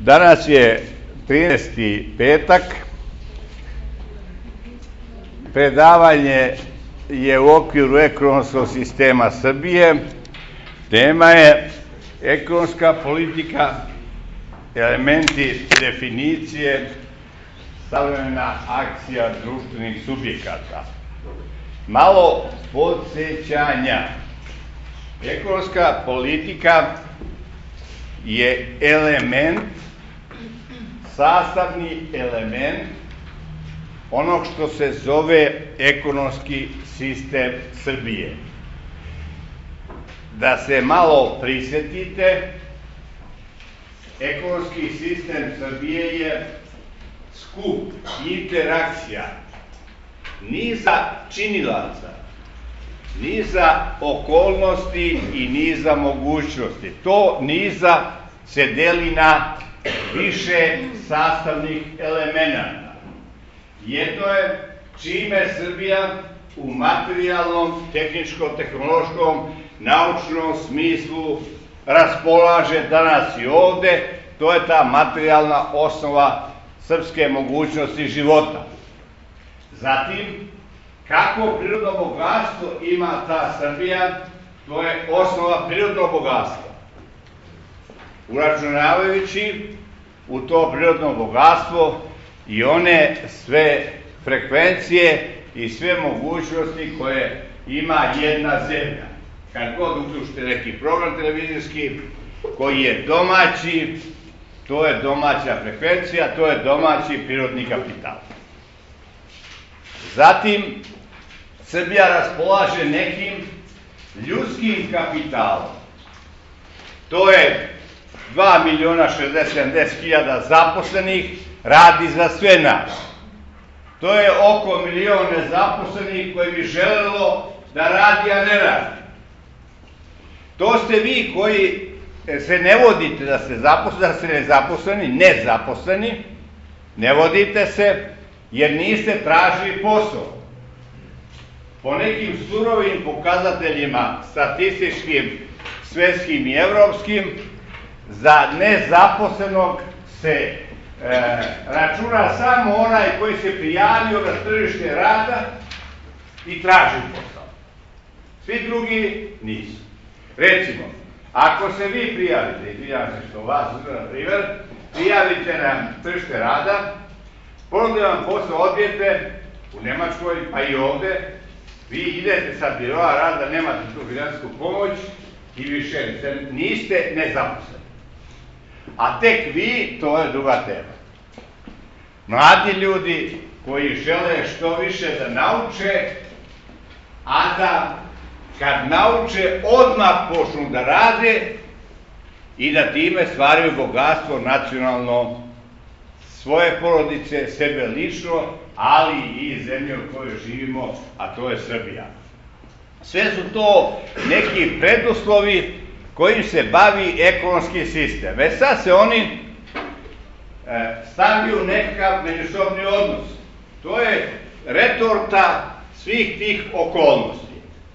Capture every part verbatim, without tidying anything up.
Danas je trinaesti petak. Predavanje je u okviru ekonomskog sistema Srbije. Tema je ekonomska politika, elementi definicije, savremena akcija društvenih subjekata. Malo podsjećanja. Ekonomska politika je element, sastavni element onog što se zove ekonomski sistem Srbije. Da se malo prisjetite, ekonomski sistem Srbije je skup, interakcija niza činilaca, niza okolnosti i niza mogućnosti. To niza se deli na više sastavnih elemenata. Jedno je čime Srbija u materijalnom, tehničko-tehnološkom, naučnom smislu raspolaže danas i ovde, to je ta materijalna osnova srpske mogućnosti života. Zatim, kako prirodno bogatstvo ima ta Srbija, to je osnova prirodnog bogatstva. Uračunavajući u to prirodno bogatstvo i one sve frekvencije i sve mogućnosti koje ima jedna zemlja. Kad god uključite neki program televizijski koji je domaći, to je domaća frekvencija, to je domaći prirodni kapital. Zatim, Srbija raspolaže nekim ljudskim kapitalom. To je dva miliona šezdeset sedamdeset hiljada zaposlenih, radi za sve nas. To je oko milion nezaposlenih koji bi želelo da radi, a ne radi. To ste vi koji se ne vodite da ste zaposleni, da ste nezaposleni, nezaposleni, ne vodite se jer niste tražili posao. Po nekim surovim pokazateljima, statističkim, svetskim i evropskim, za nezaposlenog se e, računa samo onaj koji se prijavio na tržište rada i traži posao. Svi drugi nisu. Recimo, ako se vi prijavite, i prijavite što vas, na primjer, prijavite na tržište rada, ponude vam posao, odbijete u Nemačkoj, pa i ovde, vi idete sa biroa rada, nemate tu finansijsku pomoć i više niste nezaposleni. A tek vi, to je druga tema. Mladi ljudi koji žele što više da nauče, a da kad nauče odmah počnu da rade i da time stvaraju bogatstvo nacionalno svoje porodice, sebe lično, ali i zemlje u kojoj živimo, a to je Srbija. Sve su to neki preduslovi kojim se bavi ekonomski sistem. Već sad se oni e, stavljaju nekakav međusobni odnos. To je retorta svih tih okolnosti,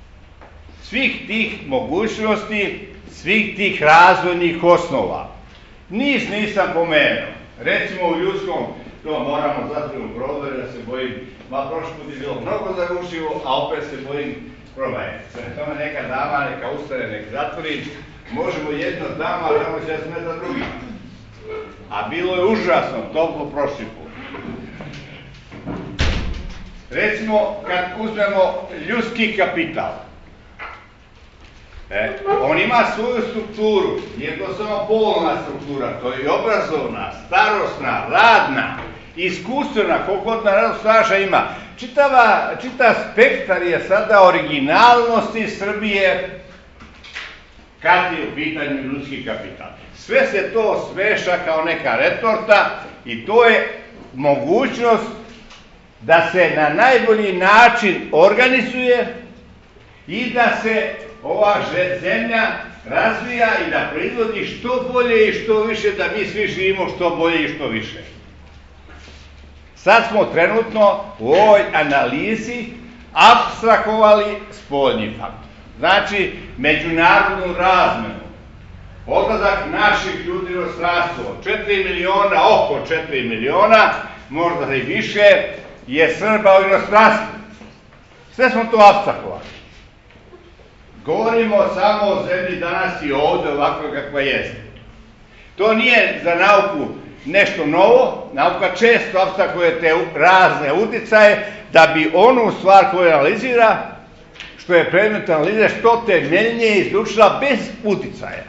svih tih mogućnosti, svih tih razvojnih osnova. Niz nisam pomenuo. Recimo u ljudskom, to moramo zatvoriti u prozore, da se bojim, ma prošli put je bilo mnogo zagušivo, a opet se bojim probaje. Sve tome neka dama, neka ustane, neka zatvori, možemo jedno dama, a tamo će smeta drugima. A bilo je užasno, toplo prošli put. Recimo, kad uzmemo ljudski kapital, E, on ima svoju strukturu, nije to samo polna struktura, to je i obrazovna, starosna, radna, iskustvena, koliko god na radu staža ima. Čitava, čitav spektar je sada originalnosti Srbije kad je u pitanju ljudski kapital. Sve se to sveša kao neka retorta i to je mogućnost da se na najbolji način organizuje i da se ova zemlja razvija i da proizvodi što bolje i što više, da mi svi živimo što bolje i što više. Sad smo trenutno u ovoj analizi apstrahovali spoljni faktor. Znači, međunarodnu razmenu. odlazak naših ljudi u inostranstvo, četiri miliona, oko četiri miliona, možda i više, je Srba u inostranstvu. Sve smo to apstrahovali. Govorimo samo o zemlji danas i ovdje ovako kakva jeste. To nije za nauku nešto novo, nauka često apstrahuje te razne uticaje da bi onu stvar koju analizira, što je predmet analize, što temeljnije izučila bez uticaja.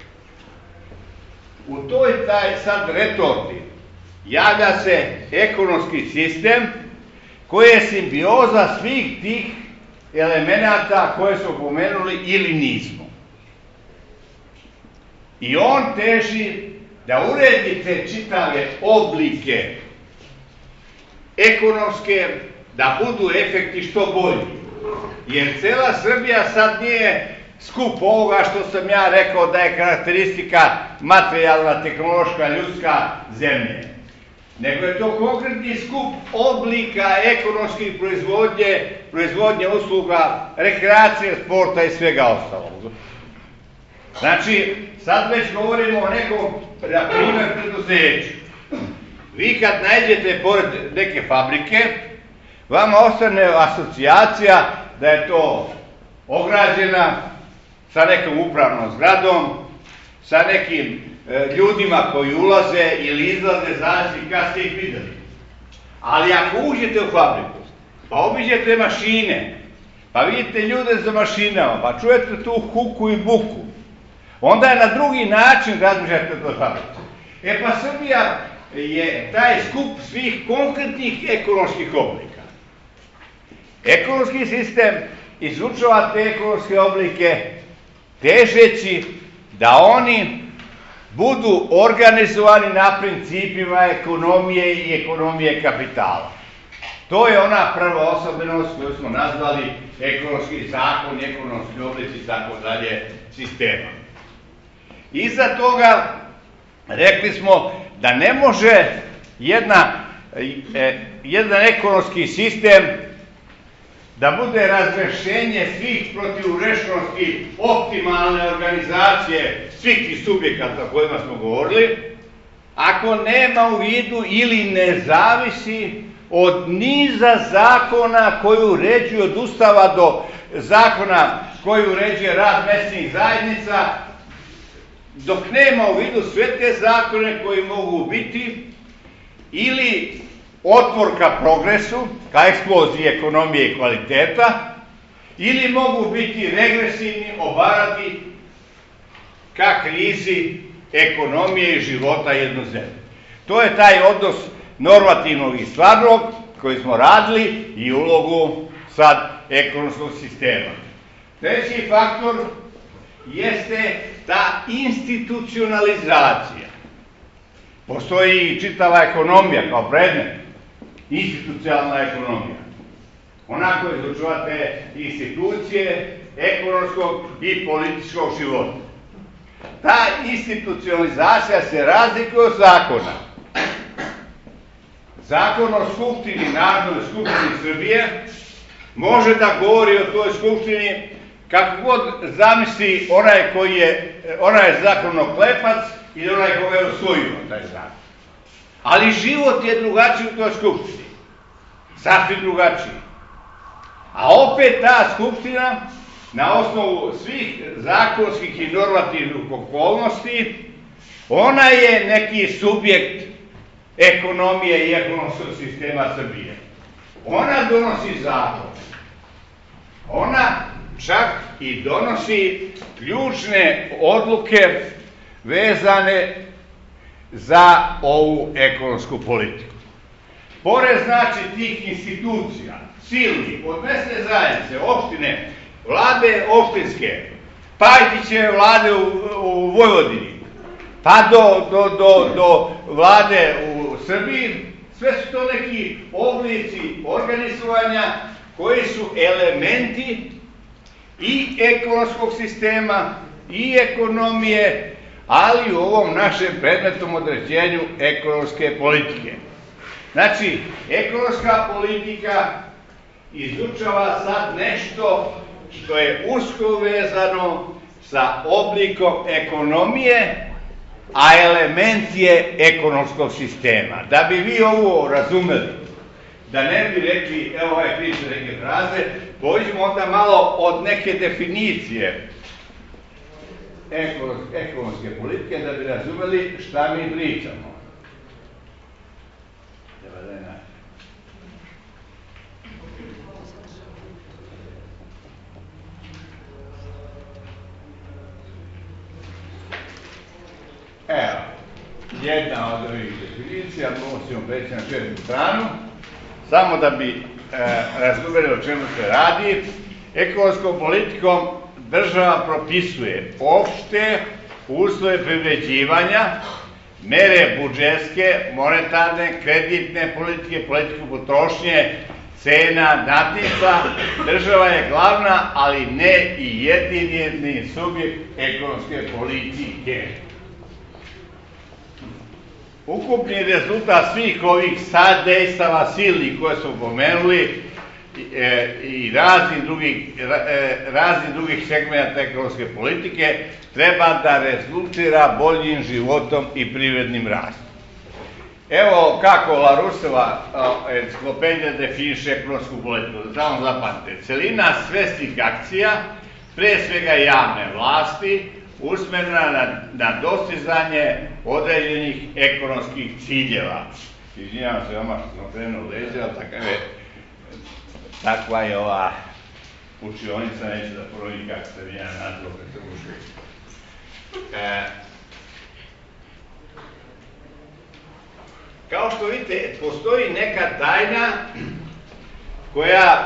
U toj taj sad retorti javlja se ekonomski sistem koji je simbioza svih tih elemenata koje smo pomenuli ili nismo. I on teži da uredi te čitave oblike ekonomske, da budu efekti što bolji. Jer cela Srbija sad nije skup ovoga što sam ja rekao da je karakteristika materijalna, tehnološka, ljudska zemlje. Nego je to konkretni skup oblika ekonomskih proizvodnje, proizvodnje usluga, rekreacije, sporta i svega ostalog. Znači, sad već govorimo o nekom, na primjer, preduzeću. Vi kad nađete pored neke fabrike, vama ostane asocijacija da je to ograđena sa nekom upravnom zgradom, sa nekim e, ljudima koji ulaze ili izlaze, znači kad ste ih videli. Ali ako uđete u fabriku, pa obiđete mašine, pa vidite ljude za mašinama, pa čujete tu huku i buku, onda je na drugi način razmišljate o toj fabrici. E pa Srbija je taj skup svih konkretnih ekonomskih oblika. Ekonomski sistem izučava te ekonomske oblike težeći da oni budu organizovani na principima ekonomije i ekonomije kapitala. To je ona prva osobenost koju smo nazvali ekonomski zakon, ekonomski oblici i tako dalje sistema. Iza toga rekli smo da ne može jedna, e, jedan ekonomski sistem da bude razrešenje svih protivurešnosti optimalne organizacije svih tih subjekata o kojima smo govorili, ako nema u vidu ili ne zavisi od niza zakona koji uređuju od Ustava do zakona koji uređuje rad mesnih zajednica, dok nema u vidu sve te zakone koji mogu biti ili otpor ka progresu, ka eksploziji ekonomije i kvaliteta, ili mogu biti regresivni, obarati ka krizi ekonomije i života jedne zemlje. To je taj odnos normativnog i stvarnog koji smo radili i ulogu sad ekonomskog sistema. Treći faktor jeste ta institucionalizacija. Postoji i čitava ekonomija kao predmet, institucionalna ekonomija. Onako izučavate institucije ekonomskog i političkog života. Ta institucionalizacija se razlikuje od zakona. Zakon o Skupštini, Narodnoj skupštini Srbije, može da govori o toj skupštini kako god zamisli onaj koji je, onaj zakonoklepac ili onaj koga je usvojio taj zakon. Ali život je drugačiji u toj skupštini. Sasvim drugačiji. A opet ta skupština, na osnovu svih zakonskih i normativnih okolnosti, ona je neki subjekt ekonomije i ekonomskog sistema Srbije. Ona donosi zakon. Ona čak i donosi ključne odluke vezane za ovu ekonomsku politiku. Pored znači tih institucija, silnih, od mesne zajednice, opštine, vlade opštinske, Pajtićeve vlade u, u Vojvodini, pa do, do, do, do vlade u Srbiji, sve su to neki oblici organizovanja koji su elementi i ekonomskog sistema i ekonomije, ali u ovom našem predmetnom određenju ekonomske politike. Znači, ekonomska politika izučava sad nešto što je usko vezano sa oblikom ekonomije, a element je ekonomskog sistema. Da bi vi ovo razumeli, da ne bi rekli, evo ovaj priče neke fraze, pođemo onda malo od neke definicije ekonomske politike, da bi razumeli šta mi pričamo. Evo, jedna od ovih definicija, možemo preći na četvrtu stranu, samo da bi e, razumeli o čemu se radi. Ekonomskom politikom država propisuje opšte uslove privređivanja, mere budžetske, monetarne, kreditne politike, politiku potrošnje, cena, natnica. Država je glavna, ali ne i jedini subjekt ekonomske politike. Ukupni rezultat svih ovih sad dejstava silnih koje su pomenuli e, i raznih drugih, e, raznih drugih segmenta ekonomske politike treba da rezultira boljim životom i privrednim rastom. Evo kako Larousseva enciklopedija definiše ekonomsku politiku. Samo zapamtite. Celina svesnih akcija, pre svega javne vlasti, usmerena na, na dostizanje određenih ekonomskih ciljeva. Izvinjavam se vama što sam krenuo leđa, takav je, takva je ova učionica, neće da provodi kako se vi ja nazvao kad se ušli. E, kao što vidite, postoji neka tajna koja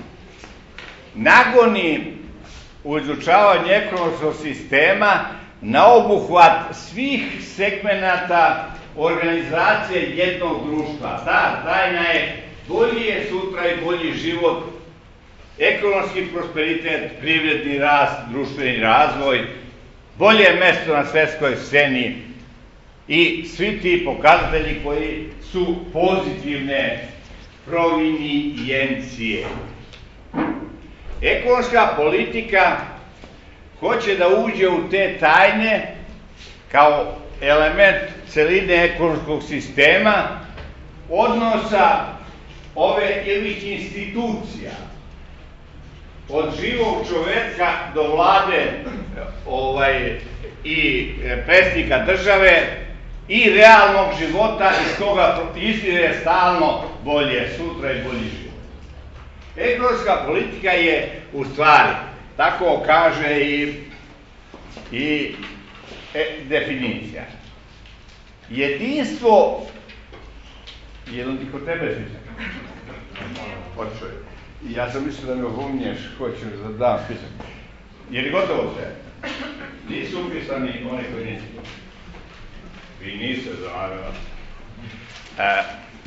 nagoni u izučavanju ekonomskog sistema na obuhvat svih segmenata organizacije jednog društva. Ta tajna je bolji je sutra i bolji život, ekonomski prosperitet, privredni rast, društveni razvoj, bolje mesto na svetskoj sceni i svi ti pokazatelji koji su pozitivne provinijencije. Ekonomska politika hoće da uđe u te tajne kao element celine ekonomskog sistema, odnosa ove ili institucija, od živog čoveka do vlade ovaj, i predsjednika države i realnog života iz koga izvire stalno bolje sutra i bolji život. Ekonomska politika je u stvari, tako kaže i, i e, definicija. Jedinstvo, je li ti kod tebe sviđa? Počuj. Ja sam mislio da me ovominješ, hoćeš da dam spisak. Je li gotovo sve? Nisu upisani oni koji nisu. Vi niste zavarali. E,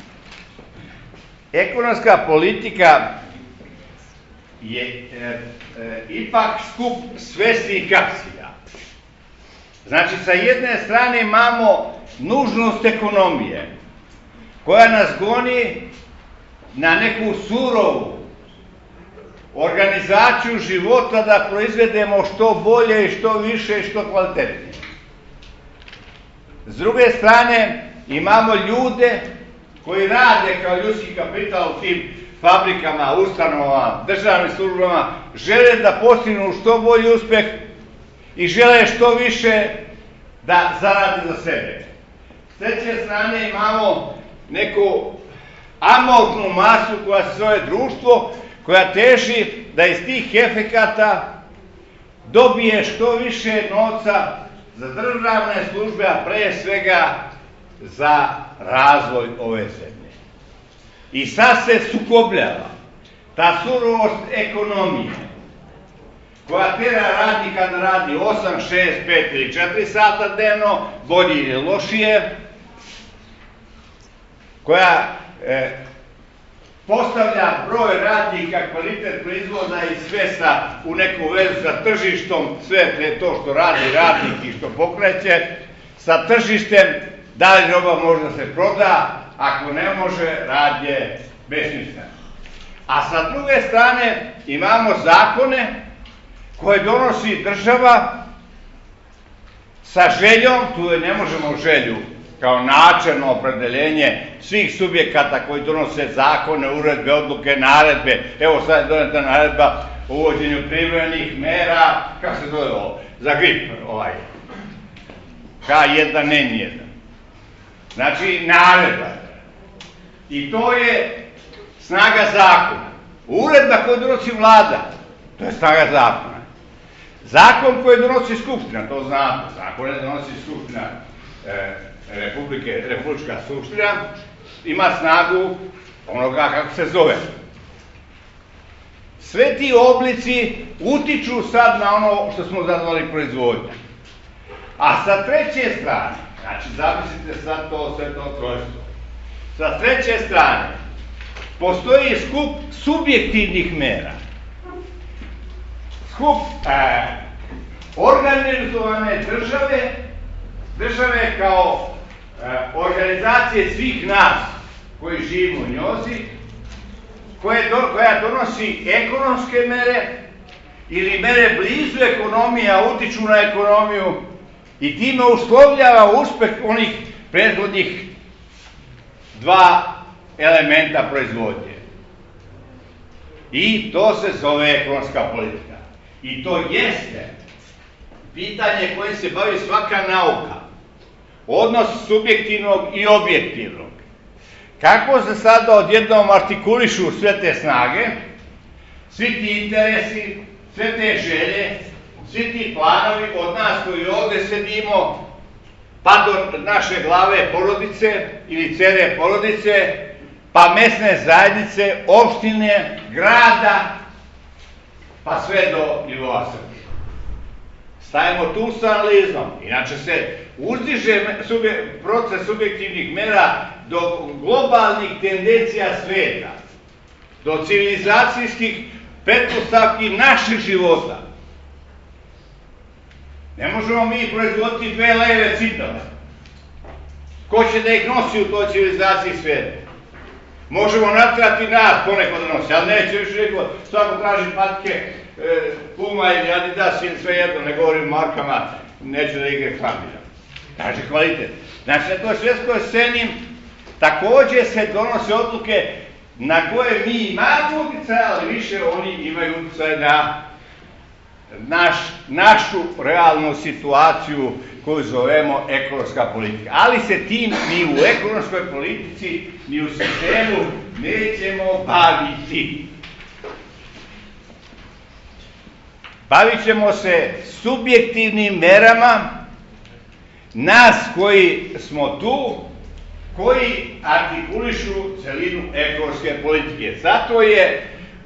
ekonomska politika je e, e, ipak skup svesnih akcija. Znači, sa jedne strane imamo nužnost ekonomije, koja nas goni na neku surovu organizaciju života da proizvedemo što bolje i što više i što kvalitetnije. S druge strane, imamo ljude koji rade kao ljudski kapital u tim fabrikama, ustanovama, državnim službama, žele da postignu što bolji uspeh i žele što više da zarade za sebe. S treće strane imamo neku amorfnu masu koja se zove društvo, koja teži da iz tih efekata dobije što više novca za državne službe, a pre svega za razvoj ove zemlje. I sad se sukobljava ta surovost ekonomije, koja tera radnika da radi osam, šest, pet ili četiri sata dnevno, bolje ili lošije, koja e, postavlja broj radnika, kvalitet proizvoda i sve sa, u neku vezu sa tržištom, sve to što radi radnik i što pokreće, sa tržištem, da li roba može da se proda, ako ne može, rad je besmislen. A sa druge strane imamo zakone koje donosi država sa željom, tu ne možemo želju kao načelno opredeljenje svih subjekata koji donose zakone, uredbe, odluke, naredbe. Evo sad je doneta naredba o uvođenju privremenih mera, kako se zove ovo, za grip, ovaj, H jedan N jedan. Znači, naredba. I to je snaga zakona. Uredba koju donosi vlada, to je snaga zakona. Zakon koji donosi skupština, to znate, zakon ne donosi skupština e, Republike, Republička skupština, ima snagu onoga kako se zove. Sve ti oblici utiču sad na ono što smo zadali proizvodnja. A sa treće strane, znači zamislite sad to, sve to trojstvo, sa treće strane postoji skup subjektivnih mera. Skup e, organizovane države, države kao e, organizacije svih nas koji živimo u njozi, koje do, koja donosi ekonomske mere ili mere blizu ekonomije, a utiču na ekonomiju i time uslovljava uspeh onih prethodnih dva elementa proizvodnje. I to se zove ekonomska politika. I to jeste pitanje koje se bavi svaka nauka. Odnos subjektivnog i objektivnog. Kako se sada odjednom artikulišu sve te snage, svi ti interesi, sve te želje, svi ti planovi od nas koji ovdje sedimo, pa do naše glave porodice ili cele porodice, pa mesne zajednice, opštine, grada, pa sve do nivoa Srbije. Stavimo tu sa analizom, inače se uzdiže subje, proces subjektivnih mera do globalnih tendencija sveta, do civilizacijskih pretpostavki naših života. Ne možemo mi proizvoditi dve leve cipele. Ko će da ih nosi u toj civilizaciji sveta? Možemo natrati nas ponekod da nosi, ali neće više niko, svako traži patike, e, Puma ili Adidas ili sve jedno, ne govorim markama, neću da ih reklamiram. Kaže kvalitet. Znači, na toj svjetskoj sceni također se donose odluke na koje mi imamo utjecaj, ali više oni imaju utjecaj na naš, našu realnu situaciju koju zovemo ekonomska politika. Ali se tim ni u ekonomskoj politici, ni u sistemu nećemo baviti. Bavit ćemo se subjektivnim merama nas koji smo tu, koji artikulišu celinu ekonomske politike. Zato je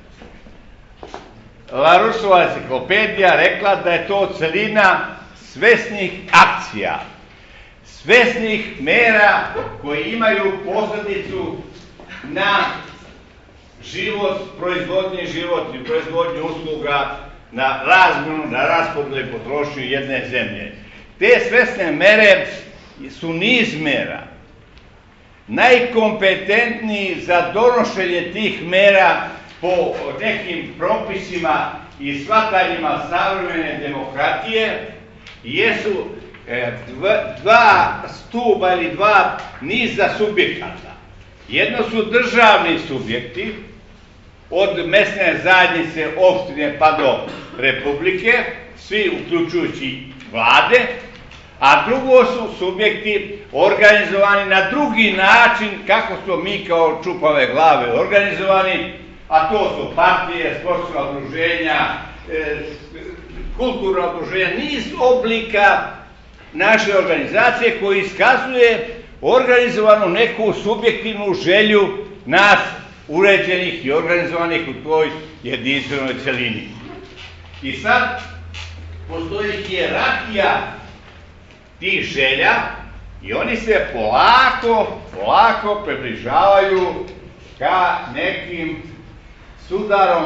Laroussova enciklopedija rekla da je to celina svesnih akcija, svesnih mera koji imaju posljedicu na život, proizvodnji život i proizvodnju usluga, na razmjenu, na raspodjelu i potrošnju jedne zemlje. Te svesne mere su niz mera. Najkompetentniji za donošenje tih mera po nekim propisima i shvatanjima savremene demokratije jesu e, dva, dva stuba ili dva niza subjekata. Jedno su državni subjekti, od mesne zajednice, opštine pa do republike, svi uključujući vlade, a drugo su subjekti organizovani na drugi način kako smo mi kao čupave glave organizovani, a to su partije, sportska udruženja, e, kulturna udruženja, niz oblika naše organizacije koji iskazuje organizovanu neku subjektivnu želju nas uređenih i organizovanih u toj jedinstvenoj celini. I sad postoji hijerarhija tih želja i oni se polako, polako približavaju ka nekim sudarom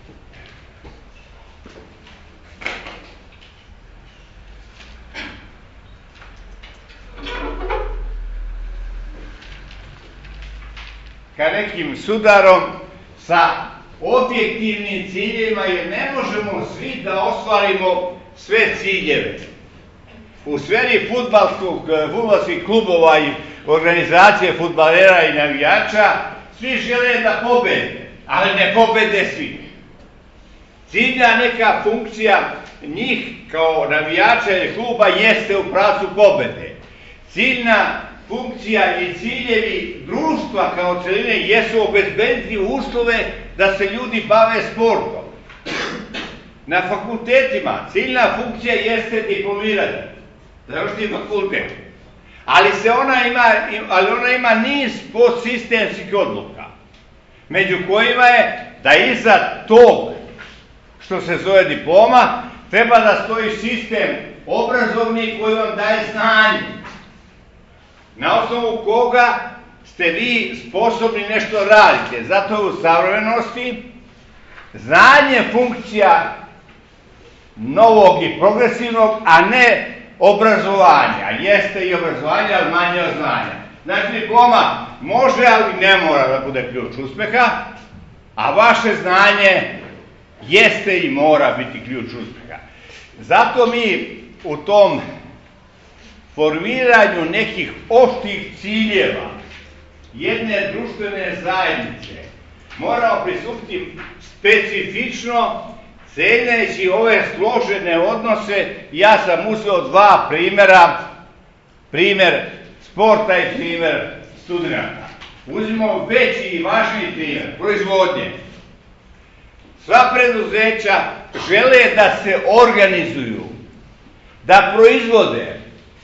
ka nekim sudarom sa objektivnim ciljevima, jer ne možemo svi da ostvarimo sve ciljeve. u sferi fudbalskih klubova i organizacije fudbalera i navijača, svi žele da pobede, ali ne pobede svi. Ciljna neka funkcija njih kao navijača ili kluba jeste u pravcu pobede. Ciljna funkcija i ciljevi društva kao celine jesu obezbediti uslove da se ljudi bave sportom. Na fakultetima ciljna funkcija jeste diplomiranje, završiti fakultet. Ali, se ona ima, ali ona ima niz podsistemskih odluka, među kojima je da iza tog što se zove diploma treba da stoji sistem obrazovni koji vam daje znanje, na osnovu koga ste vi sposobni nešto radite. Zato u savremenosti znanje funkcija novog i progresivnog, a ne obrazovanja. Jeste i obrazovanje, ali manje od znanja. Znači, diploma može, ali ne mora da bude ključ uspeha, a vaše znanje jeste i mora biti ključ uspeha. Zato mi u tom formiranju nekih opštih ciljeva jedne društvene zajednice moramo pristupiti specifično, cenjeći ove složene odnose. Ja sam uzeo dva primjera, primjer sporta i primjer studenata. Uzmimo veći i važniji primjer, proizvodnje. Sva preduzeća žele da se organizuju, da proizvode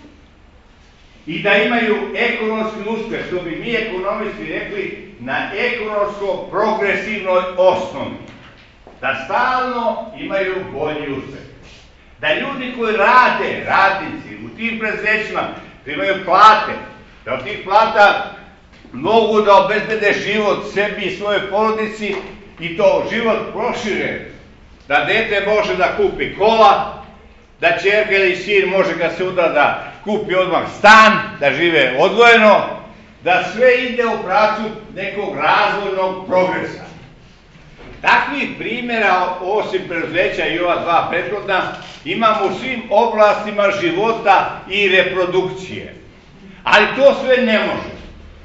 i da imaju ekonomski uspeh, što bi mi ekonomisti rekli, na ekonomsko-progresivnoj osnovi. Da stalno imaju bolji uspeh. Da ljudi koji rade, radnici u tim preduzećima, da imaju plate, da od tih plata mogu da obezbede život sebi i svojoj porodici i to život prošire. Da dete može da kupi kola, da ćerka ili sin može ga se uda da kupi odmah stan, da žive odvojeno, da sve ide u pravcu nekog razvojnog progresa. Takvih primjera, osim preduzeća i ova dva prethodna, imamo u svim oblastima života i reprodukcije. Ali to sve ne može.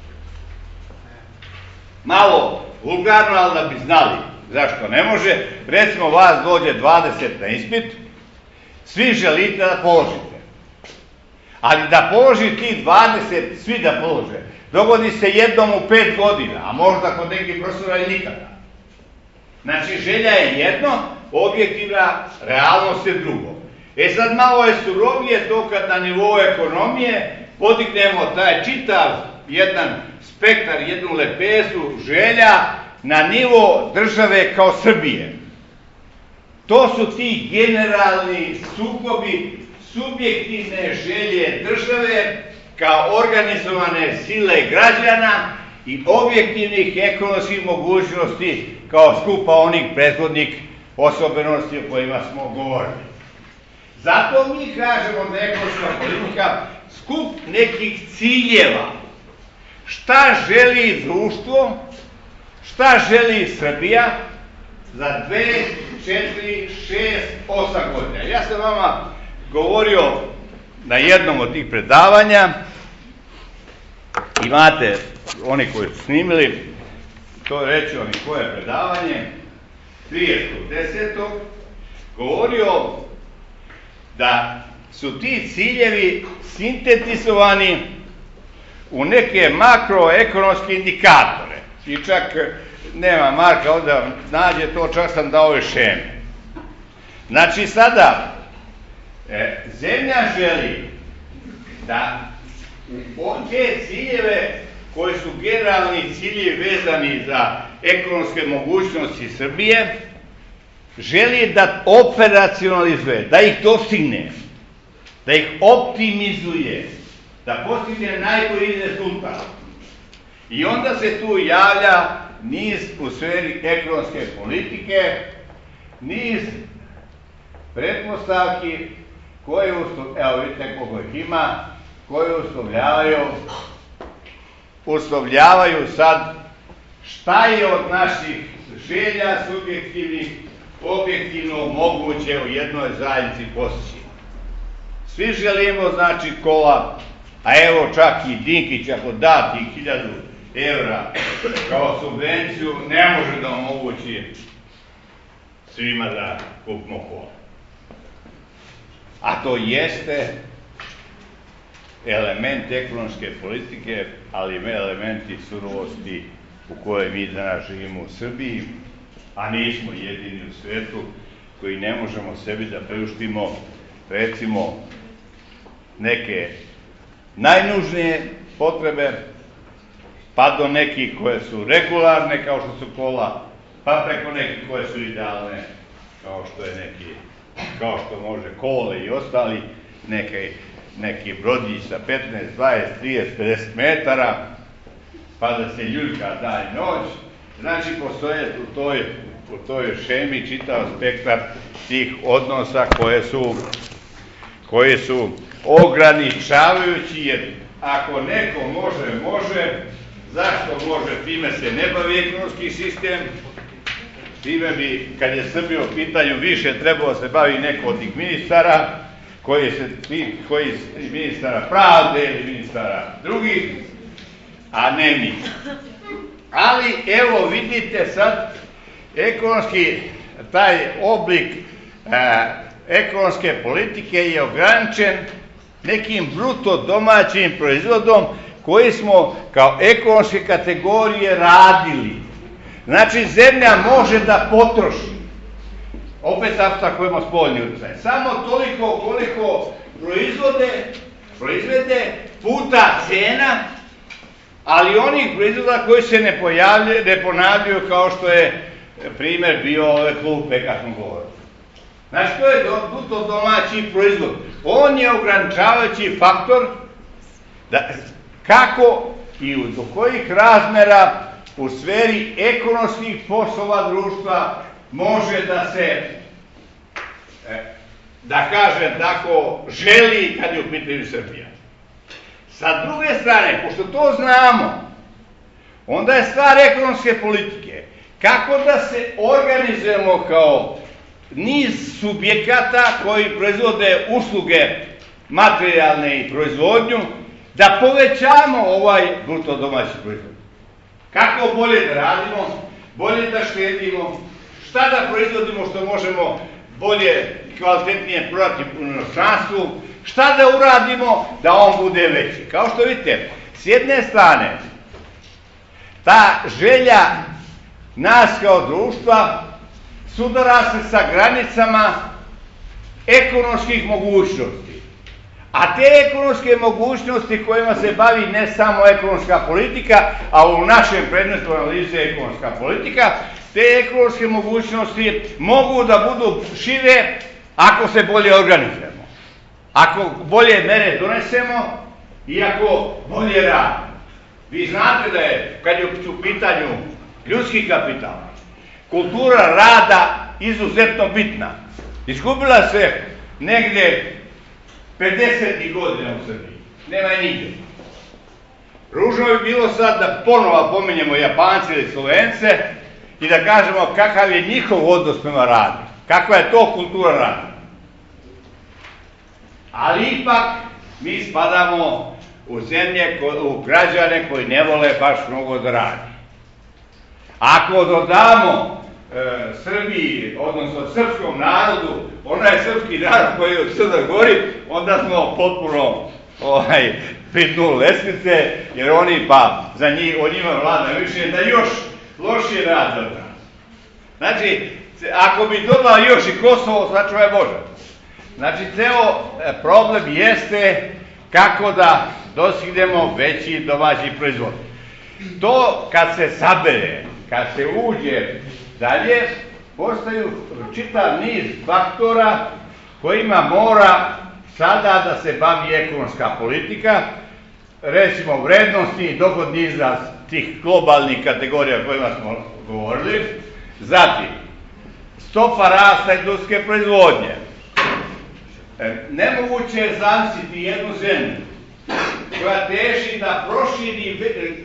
Malo vulgarno, ali da bi znali zašto ne može. Recimo, vas dođe dvadeset na ispit, svi želite da položite. Ali da položi tih dvadeset, svi da polože, dogodi se jednom u pet godina, a možda kod nekih profesora i nikada. Znači, želja je jedno, objektivna realnost je drugo. E sad malo je surovije to kad na nivou ekonomije podignemo taj čitav jedan spektar, jednu lepezu želja na nivo države kao Srbije. To su ti generalni sukobi subjektivne želje države kao organizovane sile građana i objektivnih ekonomskih mogućnosti kao skupa onih prethodnih osobenosti o kojima smo govorili. Zato mi kažemo da je ekonomska politika skup nekih ciljeva. Šta želi društvo, šta želi Srbija za dve, četiri, šest, osam godina. Ja sam vama govorio na jednom od tih predavanja, imate oni koji su snimili, to reći oni koje predavanje, tridesetog desetog govorio da su ti ciljevi sintetizovani u neke makroekonomske indikatore. I čak nema Marka onda nađe to, čak sam dao ove šeme. Znači sada e, zemlja želi da te ciljeve koji su generalni ciljevi vezani za ekonomske mogućnosti Srbije, želi da operacionalizuje, da ih dostigne, da ih optimizuje, da postigne najbolji rezultat. I onda se tu javlja niz u sferi ekonomske politike, niz pretpostavki koje, evo vidite koliko ih ima, koje uslovljavaju, uslovljavaju sad šta je od naših želja subjektivnih, objektivno moguće u jednoj zajednici postići. Svi želimo, znači, kola, a evo čak i Dinkić, ako da ti hiljadu evra kao subvenciju, ne može da omogući svima da kupimo kola. A to jeste element ekonomske politike, ali elementi surovosti u kojoj mi danas živimo u Srbiji, a nismo jedini u svetu koji ne možemo sebi da priuštimo, recimo, neke najnužnije potrebe, pa do nekih koje su regularne, kao što su kola, pa preko nekih koje su idealne, kao što je neki, kao što može kole i ostali, neke, neki brodić sa petnaest, dvadeset, trideset, pedeset metara, pa da se ljuljka dan i noć. Znači, postoje u toj, u toj šemi čitav spektar tih odnosa koje su, koje su ograničavajući, jer ako neko može, može, zašto može, time se ne bavi ekonomski sistem, time bi, kad je Srbija u pitanju, više trebalo se bavi neko od tih ministara, koji se, koji ministara pravde ili ministara drugih, a ne mi. Ali, evo, vidite sad, ekonomski, taj oblik e, ekonomske politike je ograničen nekim bruto domaćim proizvodom koji smo kao ekonomske kategorije radili. Znači, zemlja može da potroši, opet ako imamo spoljni utjecaj, samo toliko koliko proizvode, proizvede puta cena, ali onih proizvoda koji se ne pojavljaju, ne ponavljaju, kao što je primjer bio ove klupe, kako smo govorili. Znači, to je bruto domaći proizvod. On je ograničavajući faktor da, kako i do kojih razmera u sferi ekonomskih poslova društva može da se, da kažem tako, želi kad je u pitanju Srbija. Sa druge strane, pošto to znamo, onda je stvar ekonomske politike kako da se organizujemo kao niz subjekata koji proizvode usluge materijalne i proizvodnju, da povećamo ovaj bruto domaći proizvod. Kako bolje da radimo, bolje da štedimo, šta da proizvodimo što možemo bolje i kvalitetnije prodati u inostranstvu, šta da uradimo da on bude veći. Kao što vidite, s jedne strane, ta želja nas kao društva sudara se sa granicama ekonomskih mogućnosti. A te ekonomske mogućnosti kojima se bavi ne samo ekonomska politika, a u našem predmetu analize ekonomska politika, te ekonomske mogućnosti mogu da budu šire ako se bolje organizujemo. Ako bolje mere donesemo i ako bolje radimo. Vi znate da je, kad je u pitanju ljudski kapital, kultura rada izuzetno bitna. Izgubila se negde pedesetih godina u Srbiji. Nema je nigde. Ružno bi bilo sad da ponovo pominjemo Japance ili Slovence i da kažemo kakav je njihov odnos prema radu. Kakva je to kultura rada. Ali ipak mi spadamo u zemlje, u građane koji ne vole baš mnogo da radi. Ako dodamo e, Srbiji, odnosno srpskom narodu, onaj srpski narod koji je u Crnoj Gori, onda smo potpuno ovaj, pri dnu lestvice, jer oni pa za njih, o njima vlada više da još lošije rade od nas. Znači, ako bi dodala još i Kosovo, sačuvaj Bože. Znači, ceo problem jeste kako da dostignemo veći domaći proizvod. To kad se sabere, kad se uđe dalje, postaju čitav niz faktora kojima mora sada da se bavi ekonomska politika, recimo vrednosti i dohodni izraz tih globalnih kategorija o kojima smo govorili, zatim stopa rasta industrijske proizvodnje. Nemoguće je zamisliti jednu zemlju koja teži da proširi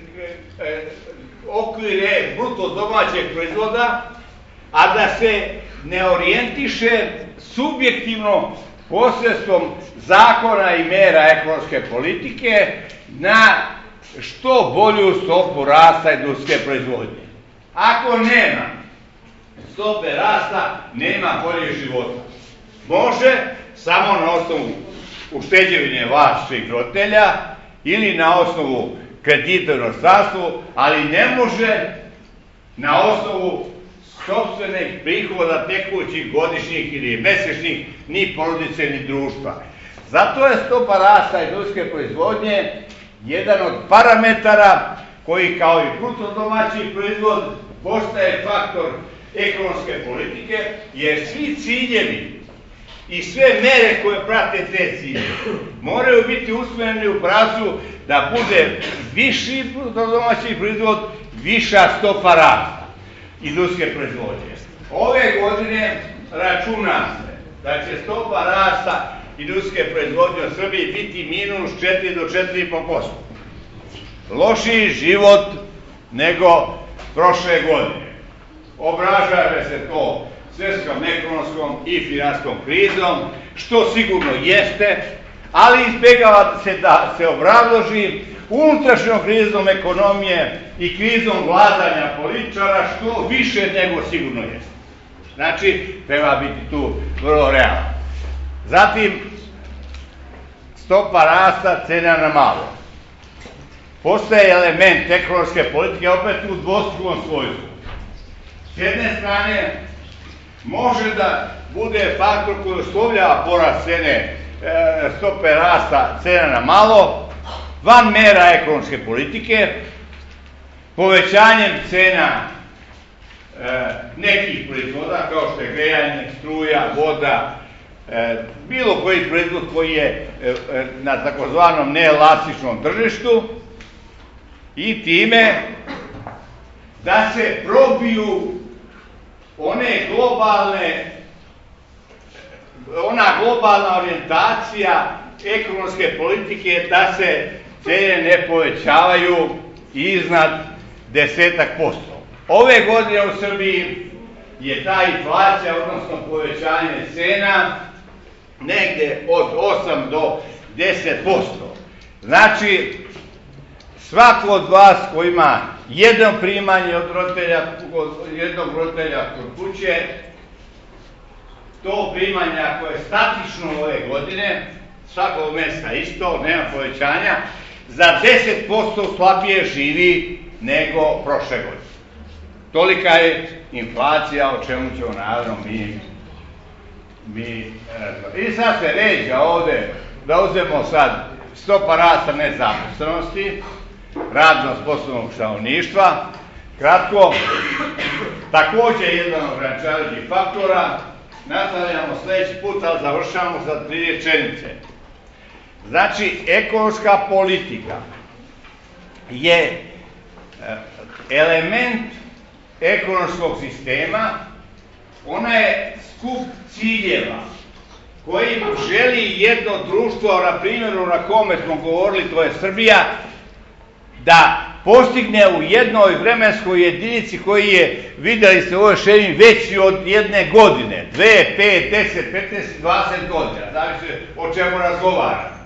okvire bruto domaćeg proizvoda, a da se ne orijentiše subjektivno posredstvom zakona i mera ekonomske politike na što bolju stopu rasta industrijske proizvodnje. Ako nema stope rasta, nema boljeg života. Može samo na osnovu ušteđevine vas svih roditelja ili na osnovu kredita u inostranstvu, ali ne može na osnovu sopstvenih prihoda tekućih, godišnjih ili mesečnih, ni porodice, ni društva. Zato je stopa rasta industrijske proizvodnje jedan od parametara koji kao i bruto domaći proizvod postaje faktor ekonomske politike, jer svi ciljevi i sve mere koje prate te cilje moraju biti usmereni u pravcu da bude viši bruto domaći proizvod, viša stopa rasta industrijske proizvodnje. Ove godine računa se da će stopa rasta industrijske proizvodnje u Srbiji biti minus četiri do četiri i po posto. Lošiji život nego prošle godine. Obražava se to svjetskom ekonomskom i finansijskom krizom, što sigurno jeste, ali izbjegava se da se obrazloži unutrašnjom krizom ekonomije i krizom vladanja političara, što više nego sigurno jeste. Znači, treba biti tu vrlo realan. Zatim, stopa rasta cena na malo. Postaje element ekonomske politike opet u dvostrukom svojstvu. S jedne strane, može da bude faktor koji uslovljava porast cene, stope rasta cena na malo, van mera ekonomske politike, povećanjem cena nekih proizvoda, kao što je grejanje, struja, voda, bilo koji proizvod koji je na takozvanom neelastičnom tržištu, i time da se probiju one globalne, ona globalna orijentacija ekonomske politike da se cene ne povećavaju iznad desetak posto. Ove godine u Srbiji je ta inflacija, odnosno povećanje cena, negde od osam do deset posto. Znači, svako od vas ko ima jedno primanje od roditelja, jednog roditelja kod kuće, to primanje ako je statično ove godine, svakog mesta isto, nema povećanja, za deset posto slabije živi nego prošle godine. Tolika je inflacija, o čemu ćemo naravno mi, mi razgovarati. I sad se ređa ovde da uzmemo sad stopa rasta nezaposlenosti, radno sposobnog stanovništva. Kratko, takođe jedan od ograničavajućih faktora. Nastavljamo sledeći put, ali završamo sa tri rečenice. Znači, ekonomska politika je element ekonomskog sistema, ona je skup ciljeva kojim želi jedno društvo, na primjeru na kome smo govorili, to je Srbija, da postigne u jednoj vremenskoj jedinici koji je, videli ste u ovoj šemi, veći od jedne godine, dve, pet, deset, petnaest, dvadeset godina, zavisi o čemu razgovaramo.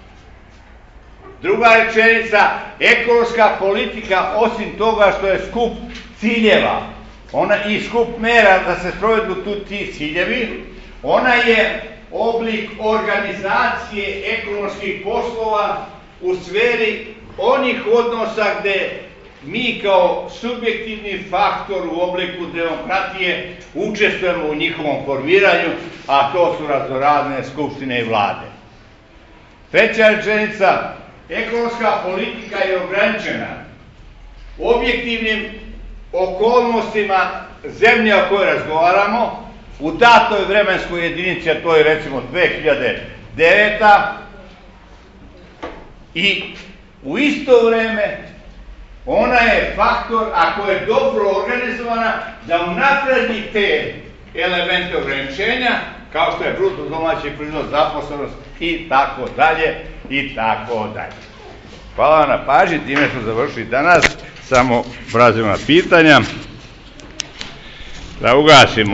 Druga rečenica, ekonomska politika, osim toga što je skup ciljeva, ona i skup mera da se sprovedu tu ti ciljevi, ona je oblik organizacije ekonomskih poslova u sferi onih odnosa gde mi kao subjektivni faktor u obliku demokratije učestvujemo u njihovom formiranju, a to su raznorazne skupštine i vlade. Treća rečenica, ekonomska politika je ograničena objektivnim okolnostima zemlje o kojoj razgovaramo, u datoj vremenskoj jedinici, a to je recimo dve hiljade deveta, i u isto vreme ona je faktor, ako je dobro organizovana, da unapredi te elemente ograničenja, kao što je bruto domaći proizvod, zaposlenost i tako dalje i tako dalje. Hvala vam na pažnji, time smo završili danas, samo prelazimo na pitanja. Da ugasimo